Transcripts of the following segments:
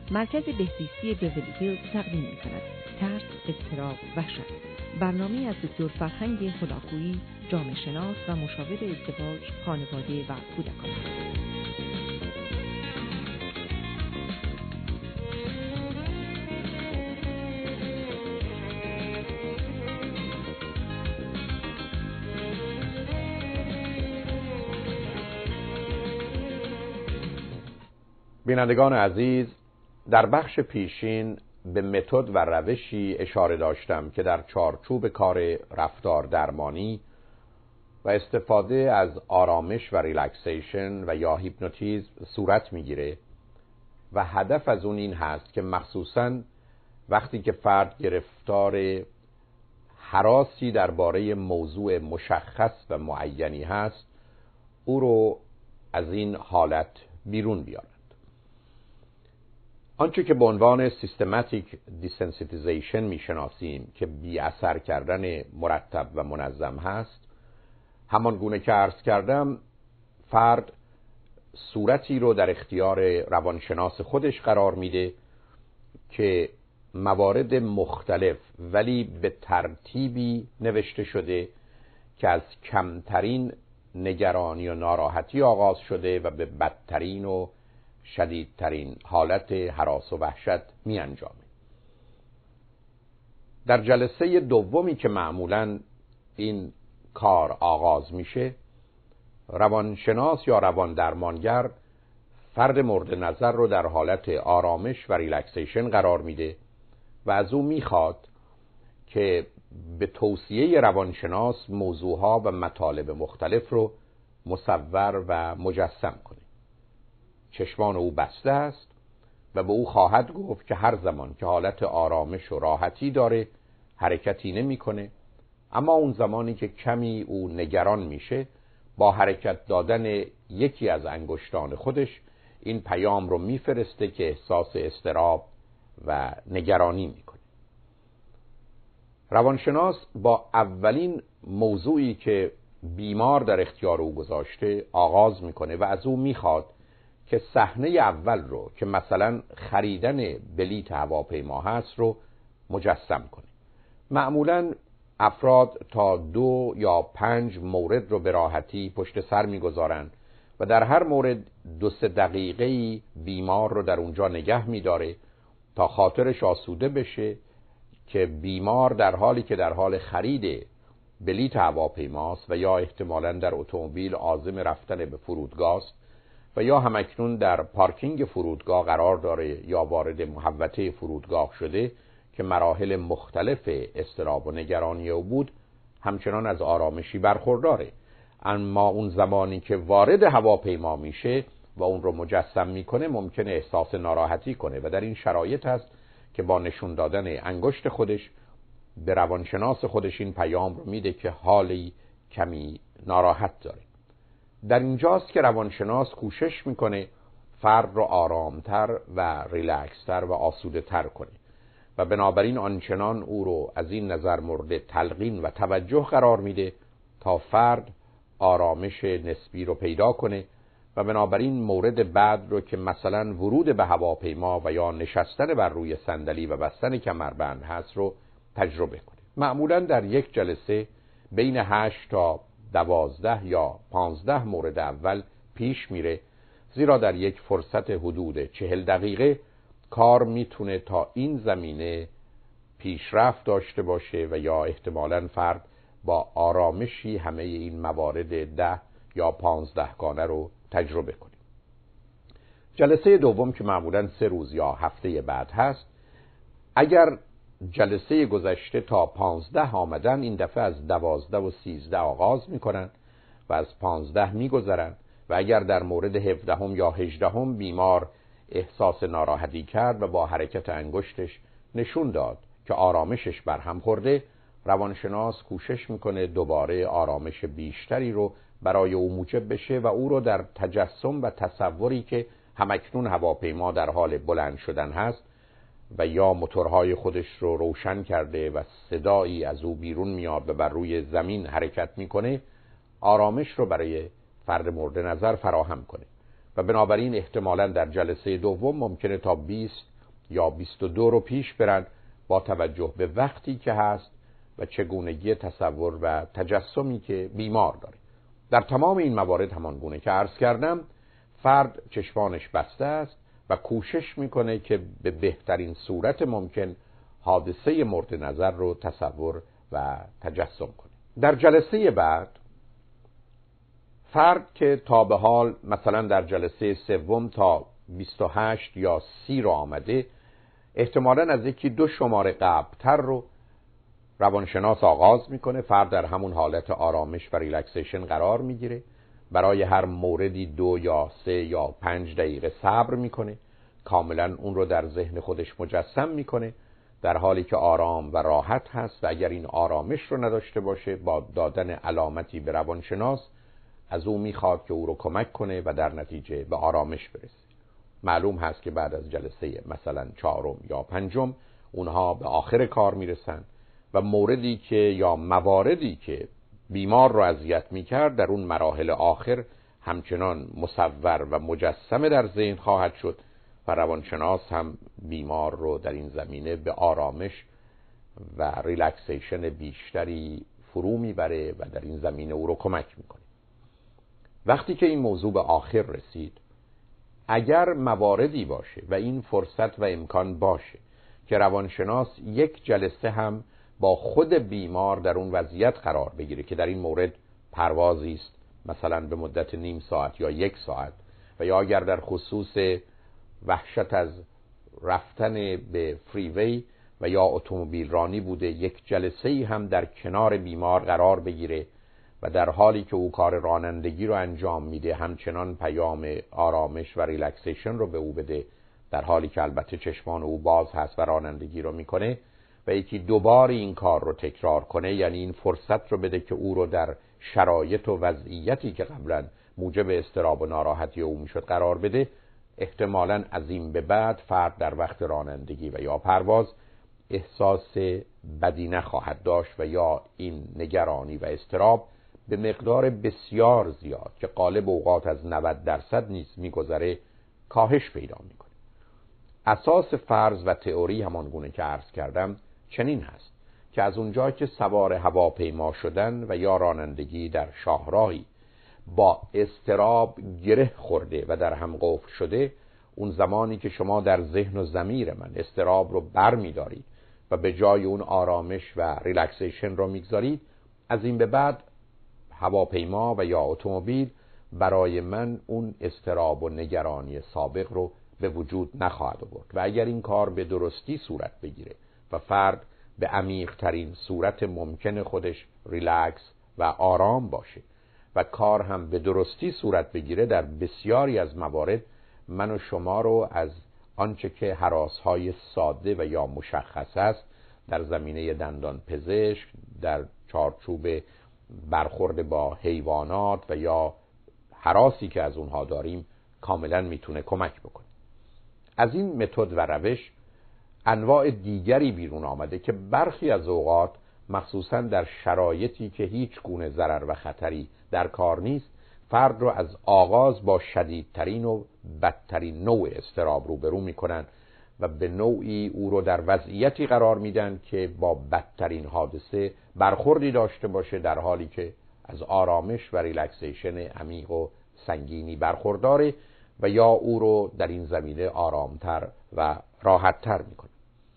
مرکز بهزیستی بیولی هیلز تقدیم می‌کند. ترس، اضطراب، وحشت. برنامه از دکتر فرهنگ هلاکویی، جامعه شناس و مشاور ازدواج، خانواده و کودکان. بینندگان عزیز، در بخش پیشین به متد و روشی اشاره داشتم که در چارچوب کار رفتار درمانی و استفاده از آرامش و ریلکسیشن و یا هیپنوتیزم صورت میگیره و هدف از اون این هست که مخصوصاً وقتی که فرد گرفتار هراسی درباره موضوع مشخص و معینی هست او رو از این حالت بیرون بیاره. آنچه که به عنوان سیستماتیک دیسنسیتیزیشن میشناسیم که بی اثر کردن مرتب و منظم هست، همان گونه که عرض کردم فرد صورتی رو در اختیار روانشناس خودش قرار میده که موارد مختلف ولی به ترتیبی نوشته شده که از کمترین نگرانی و ناراحتی آغاز شده و به بدترین و شدیدترین حالت هراس و وحشت می انجامه. در جلسه دومی که معمولاً این کار آغاز میشه، روانشناس یا روان درمانگر فرد مورد نظر رو در حالت آرامش و ریلکسیشن قرار میده و از او میخواد که به توصیه روانشناس موضوعها و مطالب مختلف رو مصور و مجسم کنه. چشمان او بسته است و به او خواهد گفت که هر زمان که حالت آرامش و راحتی داره حرکتی نمی‌کنه، اما اون زمانی که کمی او نگران میشه با حرکت دادن یکی از انگشتان خودش این پیام رو میفرسته که احساس اضطراب و نگرانی میکنه. روانشناس با اولین موضوعی که بیمار در اختیار او گذاشته آغاز میکنه و از او میخواد که صحنه اول رو که مثلا خریدن بلیط هواپیما هست رو مجسم کنه. معمولاً افراد تا 2 یا 5 مورد رو به راحتی پشت سر میگذارن و در هر مورد 2-3 دقیقه‌ای بیمار رو در اونجا نگه میداره تا خاطرش آسوده بشه که بیمار در حالی که در حال خرید بلیط هواپیماست و یا احتمالاً در اتومبیل عازم رفتن به فرودگاه است و یا همکنون در پارکینگ فرودگاه قرار داره یا وارد محوطه فرودگاه شده که مراحل مختلف اضطراب و نگرانی او بود، همچنان از آرامشی برخورداره. اما اون زمانی که وارد هواپیما میشه و اون رو مجسم میکنه ممکنه احساس ناراحتی کنه و در این شرایط هست که با نشون دادن انگشت خودش به روانشناس خودش این پیام رو میده که حالی کمی ناراحت داره. در اینجاست که روانشناس کوشش میکنه فرد رو آرامتر و ریلکستر و آسوده تر کنه و بنابراین آنچنان او رو از این نظر مورد تلقین و توجه قرار میده تا فرد آرامش نسبی رو پیدا کنه و بنابراین مورد بعد رو که مثلا ورود به هواپیما و یا نشستن بر روی صندلی و بستن کمربند هست رو تجربه کنه. معمولا در یک جلسه بین 8 تا 12 یا 15 مورد اول پیش میره، زیرا در یک فرصت حدود 40 دقیقه کار میتونه تا این زمینه پیشرفت داشته باشه و یا احتمالاً فرد با آرامشی همه این موارد 10 یا 15 گانه رو تجربه کنه. جلسه دوم که معمولاً 3 روز یا هفته بعد هست، اگر جلسه گذشته تا 15 آمدن، این دفعه از 12 و 13 آغاز میکنن و از 15 میگذرن و اگر در مورد 17 یا 18 بیمار احساس ناراحتی کرد و با حرکت انگشتش نشون داد که آرامشش برهم خورده، روانشناس کوشش میکنه دوباره آرامش بیشتری رو برای او موجب بشه و او رو در تجسم و تصوری که همکنون هواپیما در حال بلند شدن هست و یا موتورهای خودش رو روشن کرده و صدایی از او بیرون میاد و بر روی زمین حرکت میکنه، آرامش رو برای فرد مورد نظر فراهم کنه و بنابراین احتمالاً در جلسه دوم ممکنه تا 20 یا 22 رو پیش برن با توجه به وقتی که هست و چگونگی تصور و تجسمی که بیمار داره. در تمام این موارد همان گونه که عرض کردم، فرد چشمانش بسته است و کوشش میکنه که به بهترین صورت ممکن حادثه مورد نظر رو تصور و تجسم کنه. در جلسه بعد فرد که تا به حال مثلا در جلسه سوم تا 28 یا 30 رو آمده، احتمالاً از یکی 2 شماره قبل‌تر رو روانشناس آغاز میکنه. فرد در همون حالت آرامش و ریلکسیشن قرار میگیره، برای هر موردی 2 یا 3 یا 5 دقیقه صبر میکنه، کاملا اون رو در ذهن خودش مجسم میکنه در حالی که آرام و راحت هست و اگر این آرامش رو نداشته باشه با دادن علامتی به روانشناس از او میخواد که او رو کمک کنه و در نتیجه به آرامش برسه. معلوم هست که بعد از جلسه مثلا 4 یا 5 اونها به آخر کار میرسن و موردی که یا مواردی که بیمار رو اذیت میکرد در اون مراحل آخر همچنان مصور و مجسم در ذهن خواهد شد و روانشناس هم بیمار رو در این زمینه به آرامش و ریلکسیشن بیشتری فرو میبره و در این زمینه او رو کمک میکنه. وقتی که این موضوع به آخر رسید، اگر مواردی باشه و این فرصت و امکان باشه که روانشناس یک جلسه هم با خود بیمار در اون وضعیت قرار بگیره که در این مورد پروازی است مثلا به مدت نیم ساعت یا 1 ساعت، و یا اگر در خصوص وحشت از رفتن به فریوی و یا اتومبیل رانی بوده، یک جلسه‌ای هم در کنار بیمار قرار بگیره و در حالی که او کار رانندگی رو انجام میده همچنان پیام آرامش و ریلکسیشن رو به او بده، در حالی که البته چشمان او باز هست و رانندگی رو میکنه، و یکی 2 بار این کار رو تکرار کنه، یعنی این فرصت رو بده که او رو در شرایط و وضعیتی که قبلا موجب اضطراب و ناراحتی او میشد قرار بده، احتمالاً از این به بعد فرد در وقت رانندگی و یا پرواز احساس بدی نخواهد داشت و یا این نگرانی و اضطراب به مقدار بسیار زیاد که غالب اوقات از 90% نیز میگذره کاهش پیدا میکنه. اساس فرض و تئوری همان گونه که عرض کردم چنین هست که از اونجا که سوار هواپیما شدن و یا رانندگی در شاهراهی با اضطراب گره خورده و در هم قفل شده، اون زمانی که شما در ذهن و ضمیر من اضطراب رو بر می‌دارید و به جای اون آرامش و ریلکسیشن رو میگذارید، از این به بعد هواپیما و یا اتومبیل برای من اون اضطراب و نگرانی سابق رو به وجود نخواهد آورد. و اگر این کار به درستی صورت بگیره و فرد به عمیق‌ترین صورت ممکن خودش ریلکس و آرام باشه و کار هم به درستی صورت بگیره، در بسیاری از موارد من و شما رو از آنچه که هراس‌های ساده و یا مشخص است در زمینه دندان پزشک، در چارچوب برخورد با حیوانات و یا هراسی که از اونها داریم کاملا میتونه کمک بکنه. از این متد و روش انواع دیگری بیرون آمده که برخی از اوقات مخصوصا در شرایطی که هیچ گونه ضرر و خطری در کار نیست، فرد رو از آغاز با شدیدترین و بدترین نوع اضطراب روبرو میکنن و به نوعی او رو در وضعیتی قرار میدن که با بدترین حادثه برخوردی داشته باشه، در حالی که از آرامش و ریلکسیشن عمیق و سنگینی برخورداره و یا او رو در این زمینه آرامتر و راحتتر میکنه.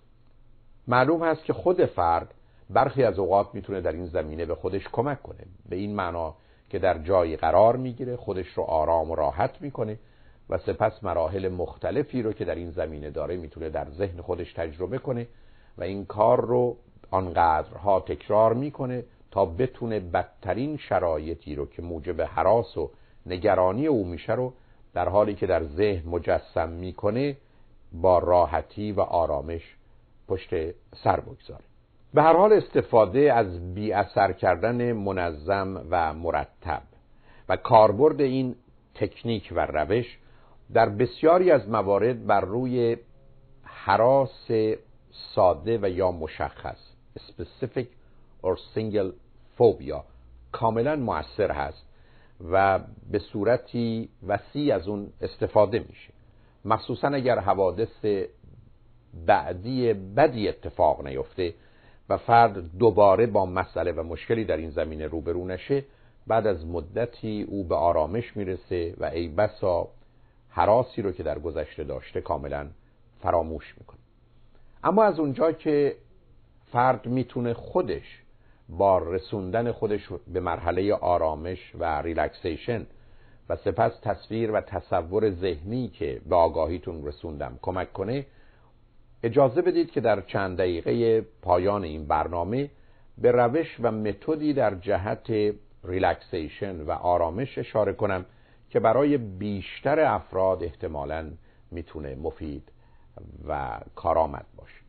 معلوم هست که خود فرد برخی از اوقات میتونه در این زمینه به خودش کمک کنه، به این معنا که در جایی قرار میگیره، خودش رو آرام و راحت میکنه و سپس مراحل مختلفی رو که در این زمینه داره میتونه در ذهن خودش تجربه کنه و این کار رو آنقدرها تکرار میکنه تا بتونه بدترین شرایطی رو که موجب هراس و نگرانی او میشه رو در حالی که در ذهن مجسم میکنه با راحتی و آرامش پشت سر بگذاره. به هر حال استفاده از بی اثر کردن منظم و مرتب و کاربرد این تکنیک و روش در بسیاری از موارد بر روی هراس ساده و یا مشخص specific or single phobia کاملا مؤثر هست و به صورتی وسیع از اون استفاده میشه، مخصوصا اگر حوادث بعدی بدی اتفاق نیفته و فرد دوباره با مسئله و مشکلی در این زمینه روبرو نشه، بعد از مدتی او به آرامش میرسه و ای بسا هراسی رو که در گذشته داشته کاملا فراموش میکنه. اما از اونجا که فرد میتونه خودش با رسوندن خودش به مرحله آرامش و ریلکسیشن و سپس تصویر و تصور ذهنی که به آگاهیتون رسوندم کمک کنه، اجازه بدید که در چند دقیقه پایان این برنامه به روش و متدی در جهت ریلکسیشن و آرامش اشاره کنم که برای بیشتر افراد احتمالاً میتونه مفید و کارآمد باشه.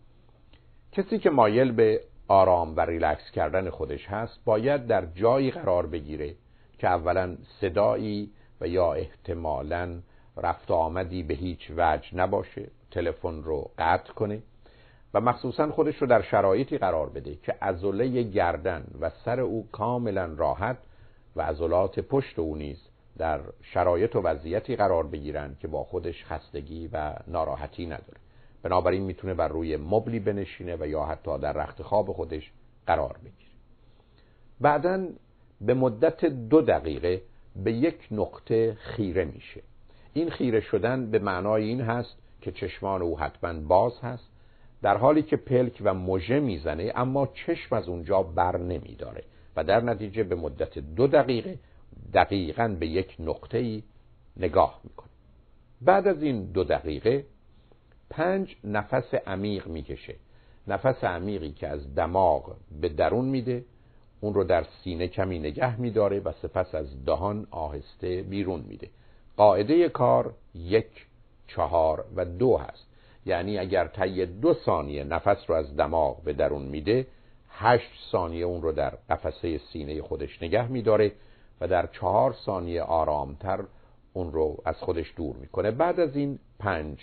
کسی که مایل به آرام و ریلکس کردن خودش هست باید در جایی قرار بگیره که اولا صدایی و یا احتمالاً رفت آمدی به هیچ وجه نباشه، تلفن رو قطع کنه و مخصوصاً خودش رو در شرایطی قرار بده که عضله گردن و سر او کاملا راحت و عضلات پشت او نیز در شرایط و وضعیتی قرار بگیرن که با خودش خستگی و ناراحتی نداره. بنابراین میتونه بر روی مبلی بنشینه و یا حتی در رخت خواب خودش قرار بگیره. بعداً به مدت 2 دقیقه به یک نقطه خیره میشه. این خیره شدن به معنای این هست که چشمان او حتما باز هست در حالی که پلک و مژه میزنه، اما چشم از اونجا بر نمیداره و در نتیجه به مدت 2 دقیقه دقیقاً به یک نقطه‌ای نگاه میکنه. بعد از این 2 دقیقه 5 نفس عمیق میکشه. نفس عمیقی که از دماغ به درون میده، اون رو در سینه کمی نگه میداره و سپس از دهان آهسته بیرون میده. قاعده کار 1، 4 و 2 هست. یعنی اگر طی 2 ثانیه نفس رو از دماغ به درون میده، 8 ثانیه اون رو در قفسه سینه خودش نگه میداره و در 4 ثانیه آرامتر اون رو از خودش دور میکنه. بعد از این 5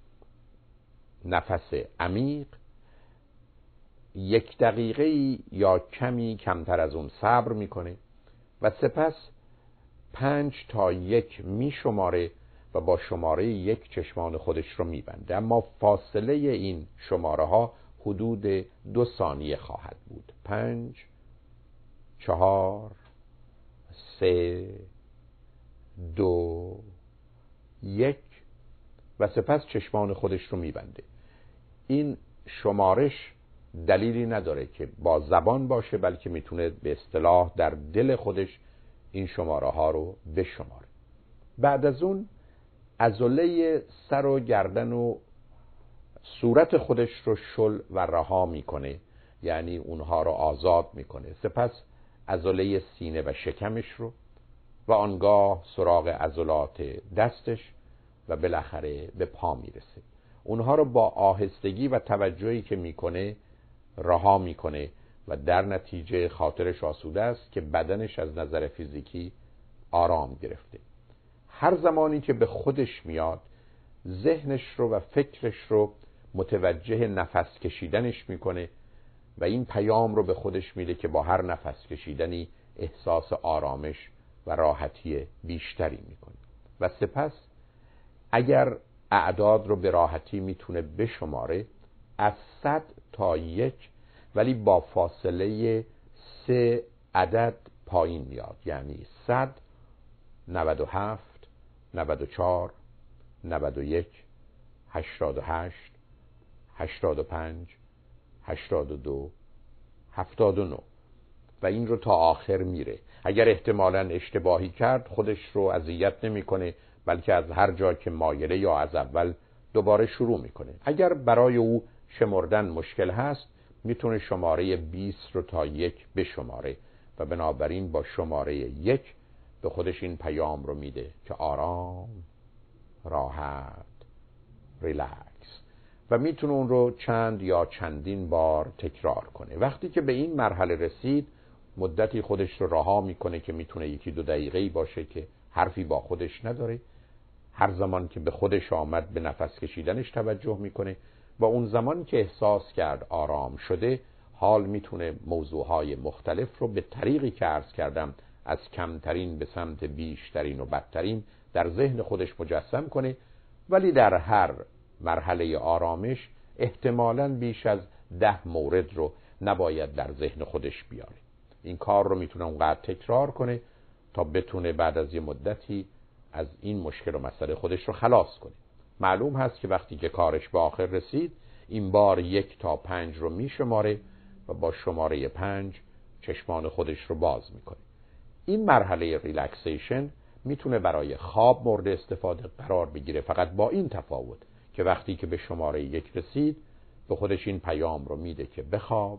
نفس عمیق 1 دقیقه یا کمی کمتر از اون صبر میکنه و سپس 5 تا 1 میشماره و با شماره 1 چشمان خودش رو میبنده. اما فاصله این شماره ها حدود 2 ثانیه خواهد بود. 5، 4، 3، 2، 1 و سپس چشمان خودش رو میبنده. این شمارش دلیلی نداره که با زبان باشه، بلکه میتونه به اصطلاح در دل خودش این شماره ها رو بشماره. بعد از اون عضله سر و گردن و صورت خودش رو شل و رها میکنه، یعنی اونها رو آزاد میکنه. سپس عضله سینه و شکمش رو و آنگاه سراغ عضلات دستش و بالاخره به پا میرسه. اونها رو با آهستگی و توجهی که میکنه رها میکنه و در نتیجه خاطرش آسوده است که بدنش از نظر فیزیکی آرام گرفته. هر زمانی که به خودش میاد، ذهنش رو و فکرش رو متوجه نفس کشیدنش میکنه و این پیام رو به خودش میده که با هر نفس کشیدنی احساس آرامش و راحتی بیشتری میکنه. و سپس اگر اعداد رو به راحتی میتونه بشماره، از 100 تا 1 ولی با فاصله 3 عدد پایین میاد. یعنی 100، 97، 94، 91، 88، 85، 82، 79 و این رو تا آخر میره. اگر احتمالاً اشتباهی کرد خودش رو اذیت نمیکنه، بلکه از هر جا که مایله یا از اول دوباره شروع میکنه. اگر برای او شمردن مشکل هست، میتونه شماره 20 رو تا 1 بشماره و بنابراین با شماره 1 به خودش این پیام رو میده که آرام، راحت، ریلکس و میتونه اون رو چند یا چندین بار تکرار کنه. وقتی که به این مرحله رسید، مدتی خودش رو رها میکنه که میتونه 1-2 دقیقه‌ای باشه که حرفی با خودش نداره. هر زمان که به خودش آمد به نفس کشیدنش توجه میکنه و اون زمان که احساس کرد آرام شده، حال میتونه موضوعهای مختلف رو به طریقی که عرض کردم از کمترین به سمت بیشترین و بدترین در ذهن خودش مجسم کنه، ولی در هر مرحله آرامش احتمالاً بیش از 10 مورد رو نباید در ذهن خودش بیاره. این کار رو میتونه اونقدر تکرار کنه تا بتونه بعد از یه مدتی از این مشکل و مسئله خودش رو خلاص کنه. معلوم هست که وقتی که کارش به آخر رسید این بار 1 تا 5 رو میشماره و با شماره 5 چشمان خودش رو باز میکنه. این مرحله ریلکسیشن میتونه برای خواب مورد استفاده قرار بگیره، فقط با این تفاوت که وقتی که به شماره 1 رسید به خودش این پیام رو میده که بخواب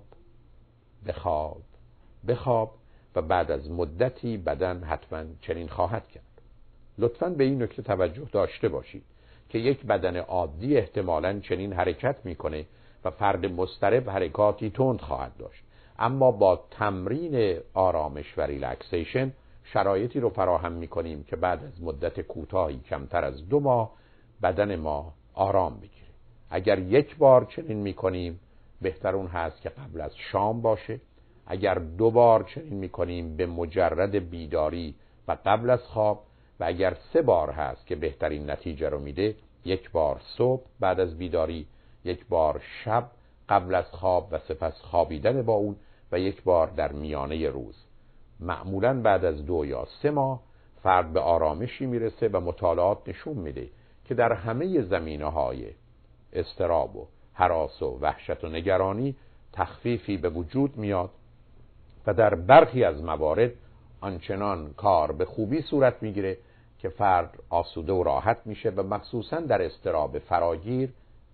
بخواب بخواب و بعد از مدتی بدن حتما چنین خواهد کرد. لطفاً به این نکته توجه داشته باشید که یک بدن عادی احتمالاً چنین حرکت میکنه و فرد مضطرب حرکاتی تند خواهد داشت، اما با تمرین آرامش و ریلکسیشن شرایطی رو فراهم میکنیم که بعد از مدت کوتاهی کمتر از 2 ماه بدن ما آرام بگیره. اگر 1 بار چنین میکنیم بهتر اون هست که قبل از شام باشه. اگر 2 بار چنین میکنیم به مجرد بیداری و قبل از خواب، و اگر 3 بار هست که بهترین نتیجه رو میده، 1 بار صبح بعد از بیداری، 1 بار شب قبل از خواب و سپس خوابیدن با اون، و 1 بار در میانه روز. معمولاً بعد از 2 یا 3 ماه فرد به آرامشی میرسه و مطالعات نشون میده که در همه زمینه‌های اضطراب و هراس و وحشت و نگرانی تخفیفی به وجود میاد و در برخی از موارد آنچنان کار به خوبی صورت میگیره که فرد آسوده و راحت میشه و مخصوصاً در اضطراب فراگیر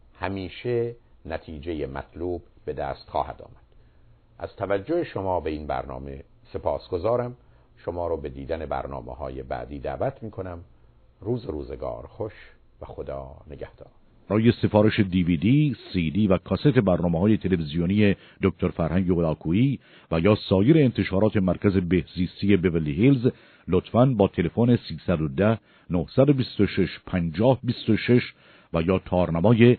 همیشه نتیجه مطلوب به دست خواهد آمد. از توجه شما به این برنامه سپاسگزارم. شما رو به دیدن برنامه‌های بعدی دعوت میکنم. روزگار خوش و خدا نگهدار. برای سفارش DVD، CD و کاست برنامه‌های تلویزیونی دکتر فرهنگ هولاکویی و یا سایر انتشارات مرکز بهزیستی بیورلی هیلز لطفاً با تلفن 310 926 5026 و یا تارنمای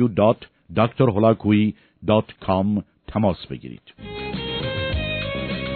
www.drholakui.com تماس بگیرید.